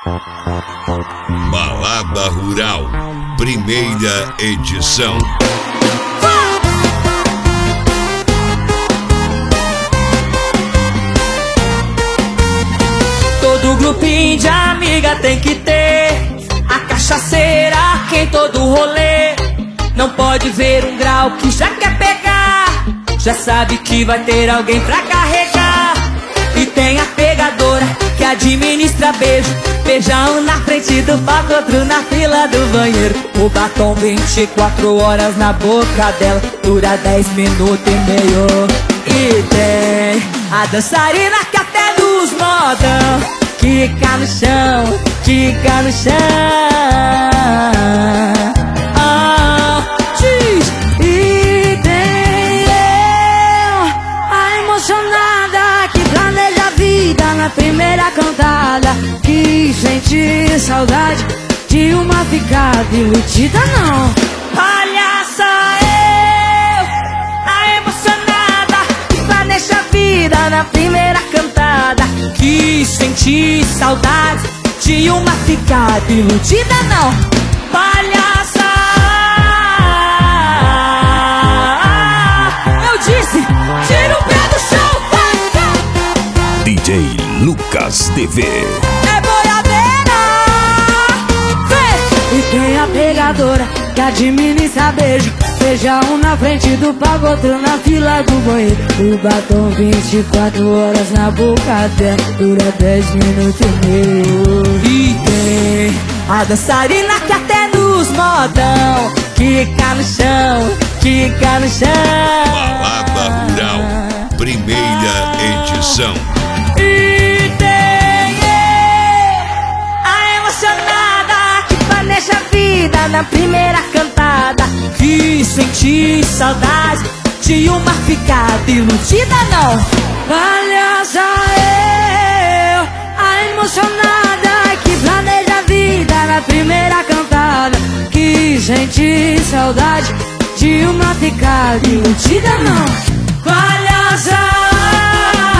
Balada Rural, primeira edição. Todo grupinho de amiga tem que ter a cachaceira que em todo rolê. Não pode ver um grau que já quer pegar, já sabe que vai ter alguém pra carregar. E tem a pegadora que administra beijo, beijão na frente do palco, outro na fila do banheiro. O batom 24 horas na boca dela, dura 10 minutos e meio. E tem a dançarina que até nos modão quica no chão, quica no chão. E tem eu, a emocionada que planeja a vida na primeira cantada, que sente saudade de uma ficada iludida não. Palhaça eu, a emocionada que planeja a vida na primeira cantada, que senti saudade de uma ficada iludida não. Palhaça, eu disse, tira o pé do chão, vai. DJ Lucas TV. É boiadeira, vem. E tem a pegadora que administra beijo, beijão na frente do palco, outro na fila do banheiro. O batom 24 horas na boca dela, dura 10 minutos e meio. E tem a dançarina que até nos modão quica no chão, quica no chão. Balada Rural, primeira edição. E tem a emocionada que planeja a vida na primeira cantada, que senti saudade de uma ficada iludida não. Palhaça eu, a emocionada que planeja a vida na primeira cantada, que senti saudade de uma ficada iludida não. Palhaça